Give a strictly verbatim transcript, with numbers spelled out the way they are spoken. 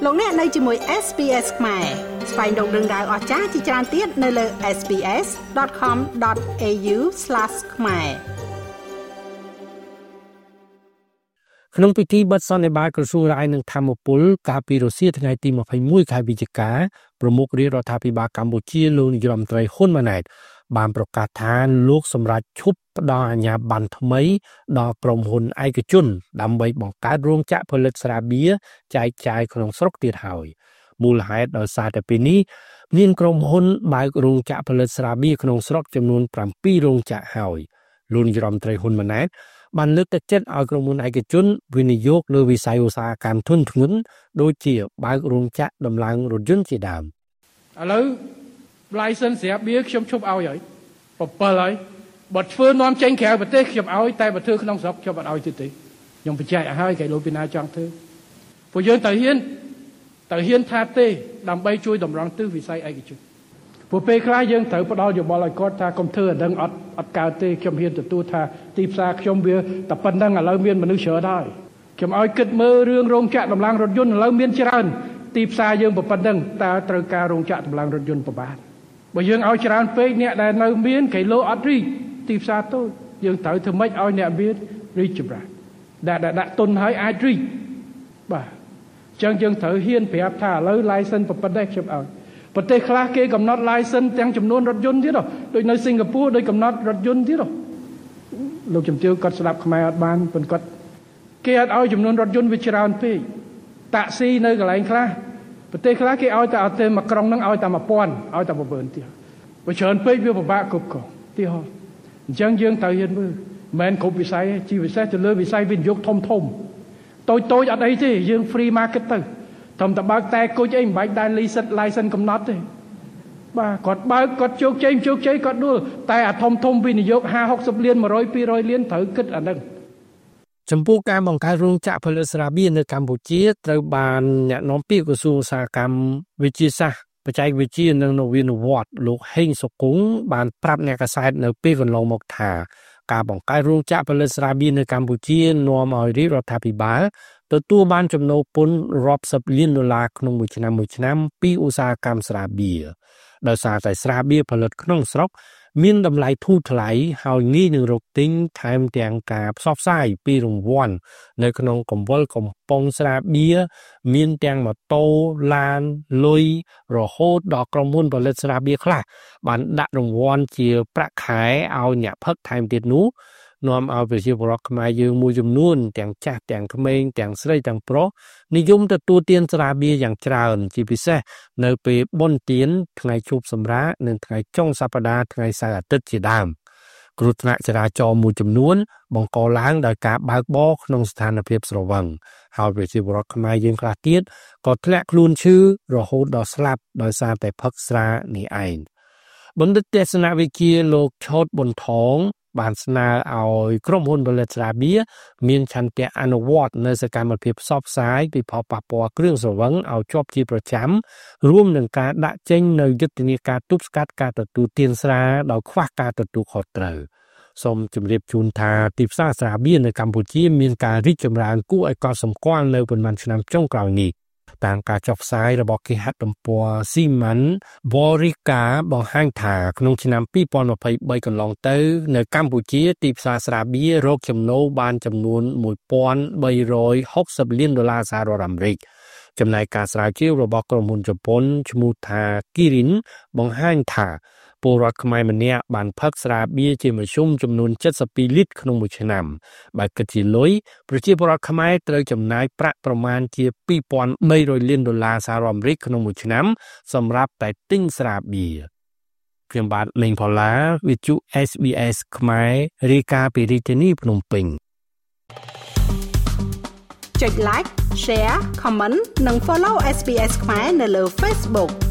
លោកអ្នកនៅជាមួយ เอส บี เอส ខ្មែរស្វែងរកដឹងដៅអស្ចារ្យជាច្រើនទៀតនៅលើ เอส บี เอส ដត com ដត เอ ยู ស្លាស ខ្មែរក្នុងពិធីបិទសន្និបាតក្រសួងរាយនឹងធម្មពលកាលពីរសៀលថ្ងៃទីម្ភៃមួយខែវិច្ឆិកាប្រមុខរាជរដ្ឋាភិបាលកម្ពុជាលោកនាយរដ្ឋមន្ត្រីហ៊ុនម៉ាណែតបានប្រកាសថាលោកសម្រាប់ឈប់ផ្ដល់អាជ្ញាប័ណ្ណថ្មីដល់ក្រុមហ៊ុនឯកជនដើម្បីបង្កើតរោងចក្រផលិតស្រាបៀរចែកចាយក្នុងស្រុកទៀតហើយមូលហេតុដោយសារតែពេលនេះមានក្រុមហ៊ុនបើករោងចក្រផលិតស្រាបៀរក្នុងស្រុកចំនួនប្រាំពីររោងចក្រហើយលោកនាយរដ្ឋមន្ត្រីហ៊ុនម៉ាណែតបានលើកទឹកចិត្តឲ្យក្រុមហ៊ុនឯកជនវិនិយោគលើវិស័យឧស្សាហកម្មធុនធ្ងន់ដូចជាបើករោងចក្រដំឡើងរថយន្តជាដើមឥឡូវ license ស្រាប់វាខ្ញុំឈប់ឲ្យហើយ7ហើយបើធ្វើនាំចេញក្រៅប្រទេសខ្ញុំឲ្យតែបើធ្វើក្នុងស្រុកខ្ញុំអត់ឲ្យទៀតទេខ្ញុំបញ្ជាក់ឲ្យហើយគេលោកពីណាចង់ធ្វើពួកយើងត្រូវហ៊ានត្រូវហ៊ានថាទេដើម្បីជួយតម្រង់ទិសវិស័យឯកជនពួកពេលខ្លះយើងត្រូវផ្ដល់យោបល់ឲ្យគាត់ថាកុំធ្វើអានឹងអត់អត់កើតទេខ្ញុំហ៊ានទទួលថាទីផ្សារខ្ញុំវាតែប៉ុណ្្នឹងឥឡូវមានមនុស្សច្រើនហើយខ្ញុំឲ្យគិតមើលរឿងរោងចក្រដំឡើងរថយន្តឥឡូវមានច្រើនទីផ្សារយើងប៉ុណ្្នឹងតើត្រូវការរោងចក្រដំឡើងរថយន្តប្រមាណបើយើងឲ្យច្រើនពេកអ្នកដែលនៅមានគេលោអត់រីកទីផ្សារតូចយើងត្រូវធ្វើម៉េចឲ្យអ្នកមានរីកចម្រើនដែលដាក់ទុនឲ្យអាចរីកបាទអញ្ចឹងយើងត្រូវហ៊ានប្រាប់ថាឥឡូវ license ប៉ុណ្ណេះខ្ញុំឲ្យប្រទេសខ្លះគេកំណត់ license ទាំងចំនួនរថយន្តទៀតដូចនៅសិង្ហបុរីដូចកំណត់រថយន្តទៀតលោកជំទាវគាត់ស្ដាប់ខ្មែរអត់បានប៉ុន្តែគាត់គេអត់ឲ្យចំនួនរថយន្តវាច្រើនពេកតាក់ស៊ីនៅកន្លែងខ្លះប្រទេសខ្លះគេឲ្យតែអត់ទេមួយក្រុងហ្នឹងឲ្យតែ1000ឲ្យតែ9ទៀតបើច្រើនពេកវាពិបាកគ្រប់គ្រងទីហោអញ្ចឹងយើងត្រូវហ៊ានមើលមិនមែនគ្រប់វិស័យទេជាពិសេសទៅលើវិស័យវិនិយោគធំធំតូចតូចអត់អីទេយើង free market ទៅត្រឹមតែបើកតែគុជអីមិនបាច់ដែរ license license កំណត់ទេបាទគាត់បើកគាត់ជោគជ័យជោគជ័យគាត់ដួលតែអាធំធំវិនិយោគ50 60លាន100 200លានត្រូវគិតអាហ្នឹងចំពោះការបង្កើតរោងចក្រផលិតស្រាបៀរនៅកម្ពុជាត្រូវបានអ្នកនាំពាក្យក្រសួងឧស្សាហកម្មវិទ្យាសាស្ត្របច្ចេកវិទ្យានិងនវានុវត្តន៍លោកហេងសុគង្គបានប្រាប់អ្នកកាសែតនៅពេលកន្លងមកថាការបង្កើតរោងចក្រផលិតស្រាបៀរនៅកម្ពុជានាំឲ្យរាជរដ្ឋាភិបាលទទួលបានចំណូលពន្ធរាប់សិបលានដុល្លារក្នុងមួយឆ្នាំមួយឆ្នាំពីឧស្សាហកម្មស្រាបៀរដោយសារតែស្រាបៀរផលិតក្នុងស្រុកមានតម្លៃធូរថ្លៃហើយងាយនឹងរកទិញថែមទាំងការផ្សព្វផ្សាយពីរង្វាន់នៅក្នុងកំពង់កំពង់ស្រាបៀរមានទាំងម៉ូតូឡានលុយរហូតដល់ក្រុមហ៊ុនផលិតស្រាបៀរខ្លះបានដាក់រង្វាន់ជាប្រាក់ខែឲ្យអ្នកផឹកថែមទៀតនោះនាំឲ្យប្រជាពលរដ្ឋខ្មែរយើងមួយចំនួនទាំងចាស់ទាំងក្មេងទាំងស្រីទាំងប្រុសនិយមទទួលទានស្រាបៀរយ៉ាងច្រើនជាពិសេសនៅពេលបុណ្យទានថ្ងៃជួបសម្រាកនិងថ្ងៃចុងសប្តាហ៍ថ្ងៃសៅរ៍អាទិត្យជាដើមគ្រោះថ្នាក់ចរាចរណ៍មួយចំនួនបង្កឡើងដោយការបើកបរក្នុងស្ថានភាពស្រវឹងហើយប្រជាពលរដ្ឋខ្មែរយើងខ្លះទៀតក៏ធ្លាក់ខ្លួនឈឺរហូតដល់ស្លាប់ដោយសារតែផឹកស្រានេះឯងបណ្ឌិតទេសនវិជ្ជាលោកឆោតប៊ុនថងបានស្នើឲ្យក្រុមហ៊ុនផលិតស្រាបៀរមានឆន្ទៈអនុវត្តនៅសកម្មភាពផ្សព្វផ្សាយពីផលប៉ះពាល់គ្រឿងស្រវឹងឲ្យជាប់ជាប្រចាំរួមនឹងការដាក់ចេញនៅយុទ្ធនាការទប់ស្កាត់ការទទួលទានស្រាដោយខ្វះការទទួលខុសត្រូវសូមជម្រាបជូនថាទីផ្សារស្រាបៀរនៅកម្ពុជាមានការរីកចម្រើនគួរឲ្យកត់សម្គាល់នៅប៉ុន្មានឆ្នាំចុងក្រោយនេះតាមការចុះផ្សាយរបស់គេហទំព័រ Siman Borika បង្ហាញថាក្នុងឆ្នាំពីរពាន់ម្ភៃបីកន្លងទៅនៅកម្ពុជាទីផ្សារស្រាបៀររកចំណូលបានចំនួនមួយពាន់បីរយហុកសិបលានដុល្លារសហរដ្ឋអាមេរិកចំណែកការស្រាវជ្រាវរបស់ក្រុមហ៊ុនជប៉ុនឈ្មោះថា Kirin បង្ហាញថាពលរដ្ឋខ្មែរម្នាក់បានផឹកស្រាបៀរជាមធ្យមចំនួនเจ็ดสิบสองលីត្រក្នុងមួយឆ្នាំបើគិតជាលុយប្រជាពលរដ្ឋខ្មែរត្រូវចំណាយប្រាក់ប្រមាណជាពីរពាន់បីរយលានដុល្លារសហរដ្ឋអាមេរិកក្នុងមួយឆ្នាំសម្រាប់តែទិញស្រាបៀរខ្ញុំបាទលេងផល្លាវិទ្យុ เอส บี เอส ខ្មែររាយការណ៍ពីរាជធានីភ្នំពេញចុច like share comment និង follow เอส บี เอส ខ្មែរនៅលើ Facebook